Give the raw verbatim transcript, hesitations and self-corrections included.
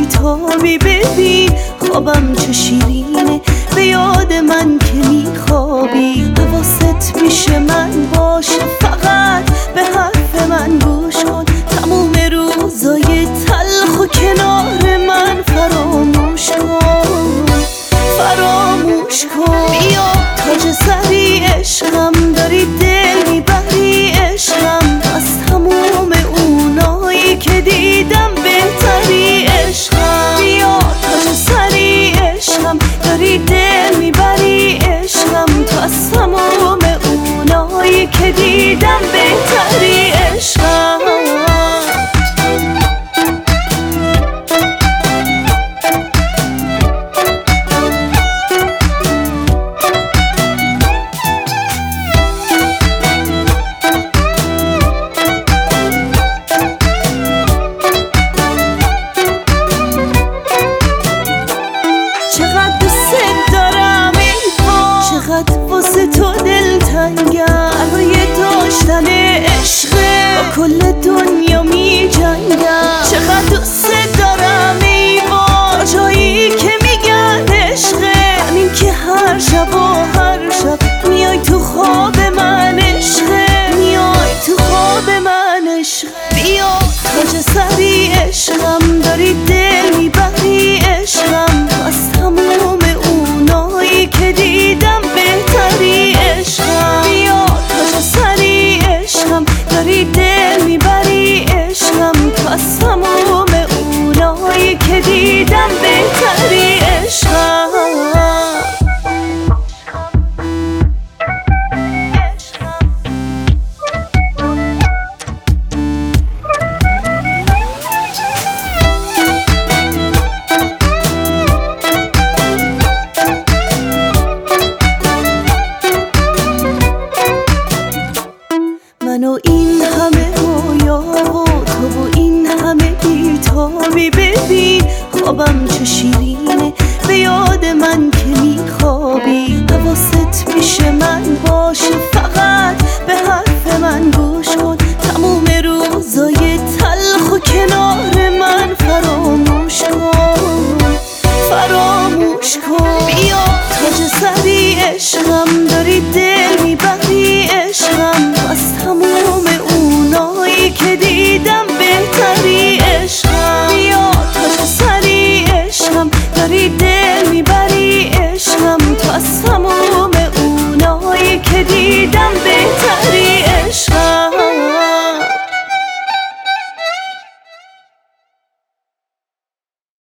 بی‌تابی ببین خوابم چه شیرینه به یاد من که میخوابی. حواست پیش من باشه فقط به حرف من گوش کن. تموم روزای تلخ و کنار من فراموش کن فراموش کن. بیا تاج سری عشقم داری دل میبری عشقم. از تموم اونایی که دیدم بهتری عشقم. بیا تاج سری عشقم داری دل میبری عشقم. تو از تموم اونایی که دیدم بهتری عشقم. چقدر دوست دارم ای با، چقدر واسه تو دلتنگم. برای داشتن عشقه با کل دنیا می جنگم. چقدر دوست دارم ای با، جایی که میگن عشقه. همین که هر شب و هر شب میای تو خواب من عشقه. میای تو خواب من عشقه. بیا تاج سری عشقم داری دل میبری عشقم. از تموم اونایی که دیدم بهتری عشقم. بیا تاج سری عشقم داری دل میبری عشقم. تو از تموم اونایی که دیدم بهتری عشقم. من و این همه رویا و تو و این همه بی‌تابی ببین خوابم چه شیرینه به یاد من که میخوابی. حواست پیش من باشه فقط به حرف من گوش کن. تموم روزای تلخ و کنار من فراموش کن فراموش کن. بیا تاج سری عشقم داری دل میبری عشقم. از تموم اونایی که دیدم بهتری عشقم. بیا تاج سری عشقم داری دل میبری عشقم. تو از تموم اونایی که دیدم بهتری